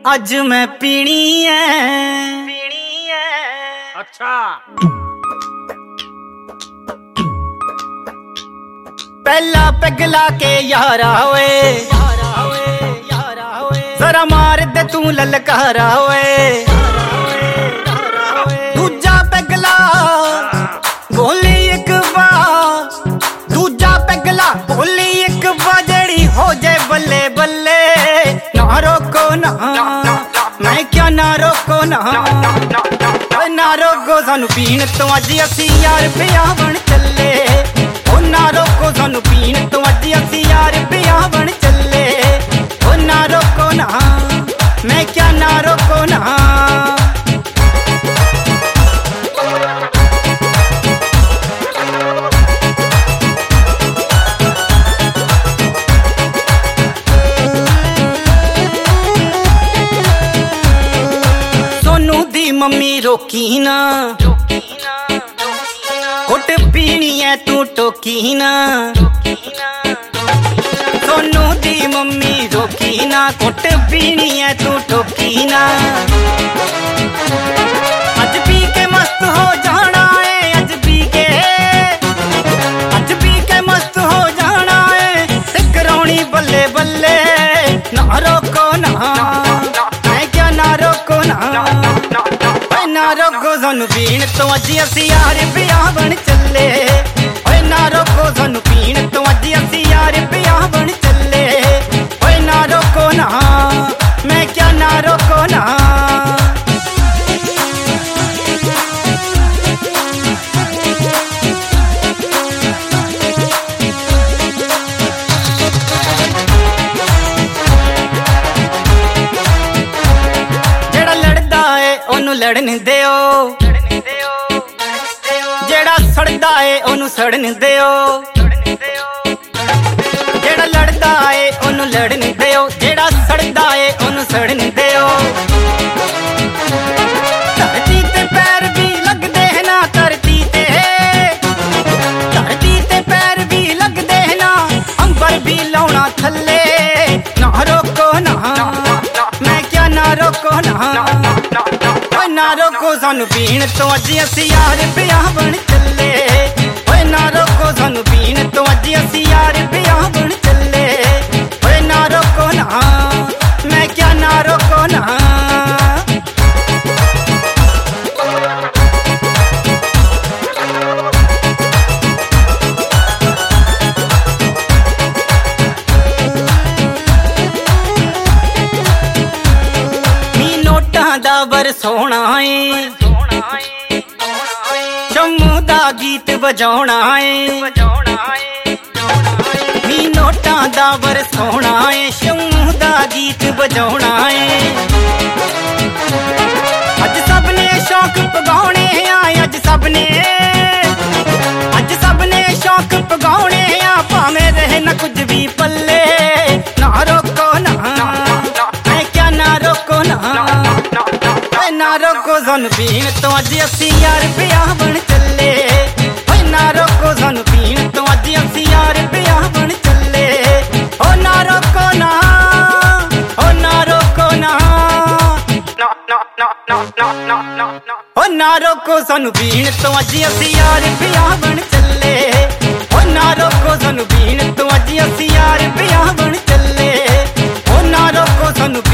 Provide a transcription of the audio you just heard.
अज मैं पीनी है अच्छा पहला पिघला के यारा होए जरा मार दे तू ललकारा होए दूजा पिघला बोली एक बार दूजा पिघला बोली एक बार जड़ी हो जाए बल्ले बल्ले ना रोको ना मैं क्या ना रोको ना रोको सानू पीण तो अज असी यार ब्याह बन चले ओ ना रोको सानू पीण तो अज असी यार ब्याह बन चले ओ ना रोको ना मैं क्या ना रोको ना मम्मी रोकी ना घुट पीनी है तू टोकी ना सोनू दी मम्मी रोकी ना घुट पीनी है तू टोकी ना अज पी के मस्त हो जाना है अज पी के मस्त हो जाना है ते कराउनी बल्ले बल्ले ना रोको ना मैं क्या ना रोको ना रोको सानू पीण तो अज असी यार ब्याह बन चले ओए ना रोको सानू पीण तो अज असी यार ब्याह बन चले ओए ना रोको ना मैं क्या ना रोको ना जेड़ा लड़दा है ओनू लड़न दियो जेड़ा सड़दा है ओनू सड़न दियो जेड़ा लड़दा है ओनू लड़न दियो जेड़ा सड़दा है ओनू सड़न दियो धरती ते पैर भी लगदे है ना धरती ते पैर भी लगदे है ना अंबर भी लाउना थल्ले ना रोको ना मैं क्या ना रोको ना रोको सानू पीण तो अज असी यार ब्याह बन चले ओए ना रोको सानू पीण तो अज असी यार ब्याह बन चले ओए ना रोको ना मैं क्या ना रोको ना दा बरसोना है जम्मू दा गीत बजाना है मी नोटा दा बरसोना है जम्मू दा गीत बजाना है अज सबने शौक पगाने अज सबने शौक पगाने भावें रहे न कुछ भी पल्ले ना रोको ना मैं क्या ना रोको ना रोको सानू पीण तो अज असी यार ब्याह बन चले ओए ना रोको सानू पीण तो अज असी यार ब्याह बन चले ओ ना रोको ना ओ ना रोको ना ओ ना रोको सानू पीण तो अज असी यार ब्याह बन चले ओ ना रोको सानू पीण तो अज असी यार ब्याह बन चले ओ ना रोको सानू